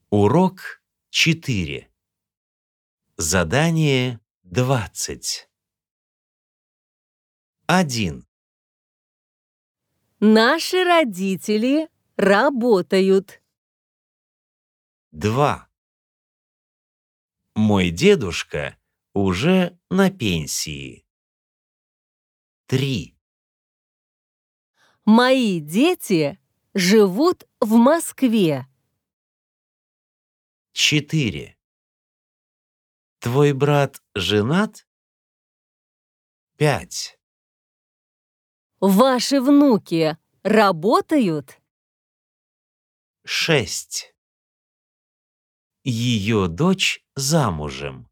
Урок 4. Задание 20. 1. Наши родители работают. 2. Мой дедушка уже на пенсии. 3. Мои дети живут в Москве. 4. Твой брат женат? 5. Ваши внуки работают? 6. Ее дочь замужем.